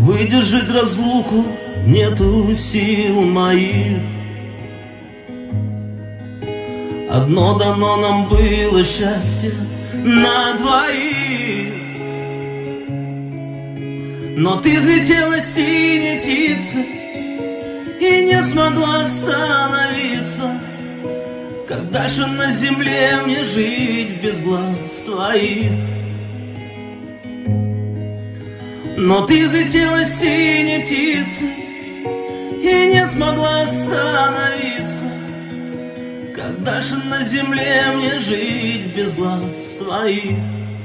выдержать разлуку нету сил моих. Одно дано нам было счастье на двоих, но ты взлетела синей птицей и не смогла остановиться. Как дальше на земле мне жить без глаз твоих? Но ты взлетела синей птицей и не смогла остановиться. Как дальше на земле мне жить без глаз твоих?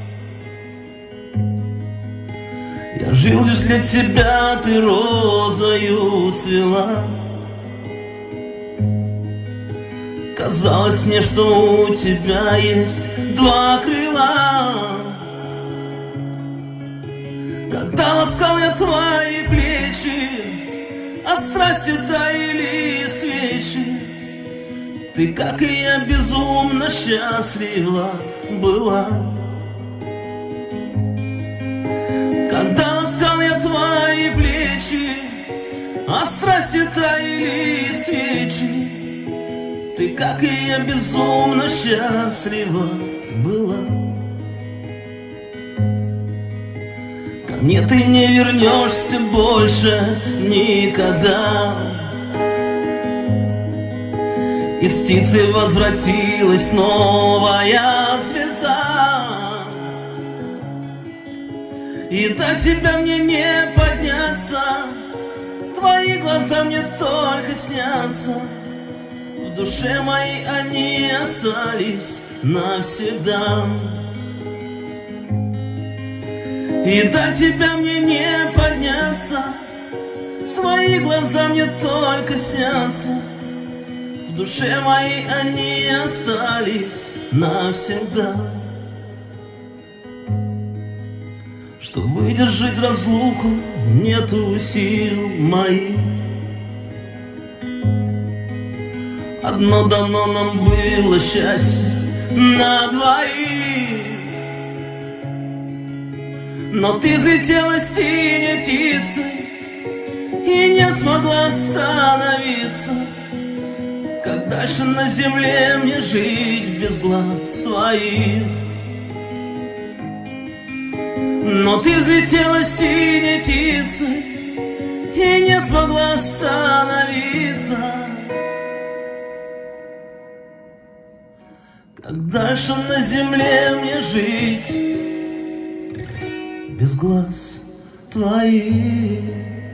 Я жил лишь для тебя, ты розою цвела. Казалось мне, что у тебя есть два крыла. Когда ласкал я твои плечи, от страсти таяли свечи, ты, как и я, безумно счастлива была. Когда ласкал я твои плечи, от страсти таяли свечи, ты, как и я, безумно счастлива была. Ко мне ты не вернешься больше никогда. Из птицы возвратилась новая звезда, и до тебя мне не подняться. Твои глаза мне только снятся, в душе моей они остались навсегда. И до тебя мне не подняться. Твои глаза мне только снятся, в душе моей они остались навсегда. Чтоб выдержать разлуку нету сил моих. Одно дано нам было счастье на двоих, но ты взлетела синей птицей и не смогла остановиться. Как дальше на земле мне жить без глаз твоих? Но ты взлетела синей птицей и не смогла остановиться. Как дальше на земле мне жить без глаз твоих?